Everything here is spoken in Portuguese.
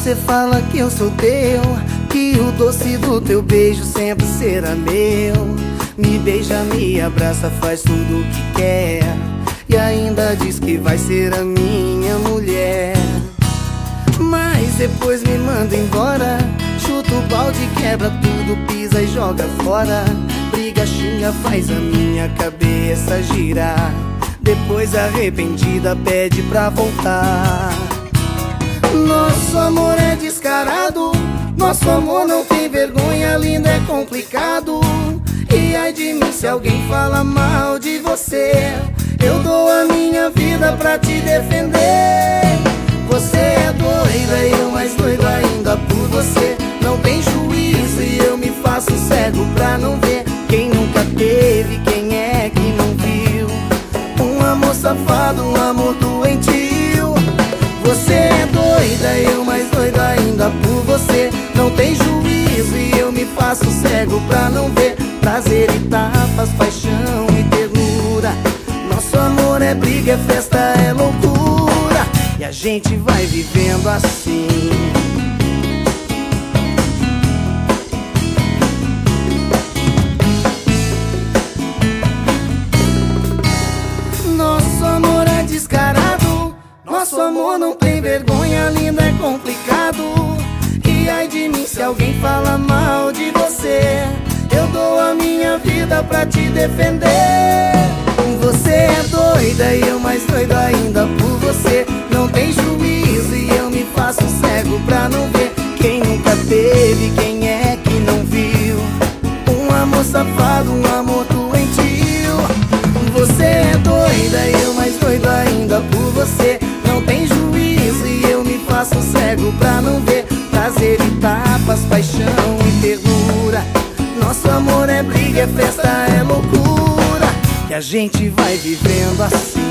Você fala que eu sou teu, que o doce do teu beijo sempre será meu. Me beija, me abraça, faz tudo o que quer, e ainda diz que vai ser a minha mulher. Mas depois me manda embora, chuta o balde, quebra tudo, pisa e joga fora. Briga, xinga, faz a minha cabeça girar. Depois arrependida pede pra voltar. Nosso amor é descarado, nosso amor não tem vergonha, lindo é complicado. E ai de mim se alguém fala mal de você, eu dou a minha vida pra te defender. Você é doida e eu mais doido ainda por você. Não tem juízo e eu me faço cego pra não ver. Quem nunca teve, quem é que não viu um amor safado, um amor doentio? Você é doida e eu mais doido ainda por você. Não tem juízo e eu me faço cego pra não ver. Prazer e tapas, paixão e ternura. Nosso amor é briga, é festa, é loucura, e a gente vai vivendo assim. Nosso amor é descarado, nosso amor não tem vergonha, lindo é complicado. E ai de mim se alguém fala mal de você, eu dou a minha vida pra te defender. Você é doida e eu mais doido ainda por você. Não tem juízo e eu me faço cego pra não ver. Quem nunca teve, quem é que não viu um amor safado, um amor doentio? Você é doida e eu mais doido ainda por você. Não tem juízo e eu me faço cego pra não ver. Prazer e tapas, paixão e ternura. Nosso amor é briga, é festa, é loucura, que a gente vai vivendo assim.